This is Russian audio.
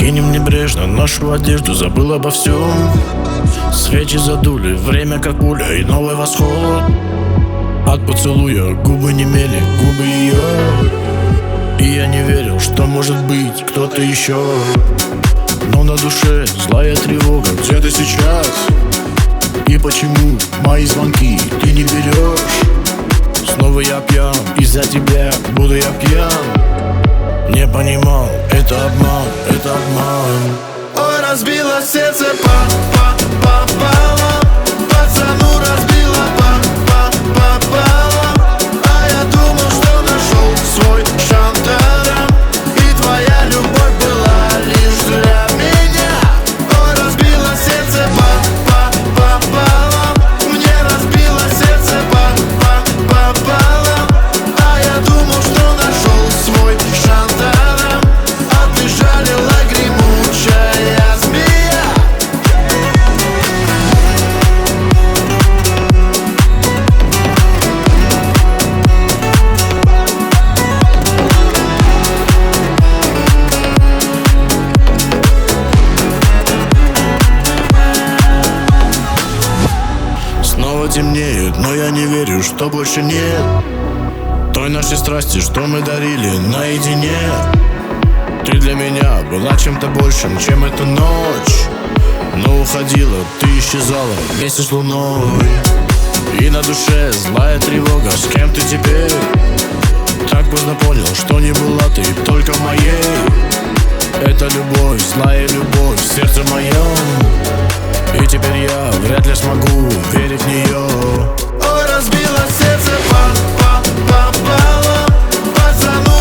Кинем небрежно нашу одежду, забыл обо всем. Свечи задули, время как пуля и новый восход. От поцелуя губы немели, губы ее. И я не верил, что может быть кто-то еще. Но на душе злая тревога, где ты сейчас? И почему мои звонки ты не берешь? Снова я пьян, из-за тебя буду я пьян. Не понимал, это обман, это обман. Ой, разбила сердце пополам. Пацану разбила пополам. А я думал, что нашел свой шантарам. И твоя любовь была лишь для меня. Ой, разбила сердце пополам. Мне разбило сердце пополам. А я думал, что нашел свой шантарам. А ты жалила гремучая змея. Снова темнеет, но я не верю, что больше нет той нашей страсти, что мы дарили наедине. Ты для меня была чем-то большим, чем эта ночь. Но уходила, ты исчезала вместе с луной. И на душе злая тревога, с кем ты теперь? Так поздно понял, что не была ты только моей. Это любовь, злая любовь в сердце моем. И теперь я вряд ли смогу верить в нее. Ой, разбила сердце пополам. Пацану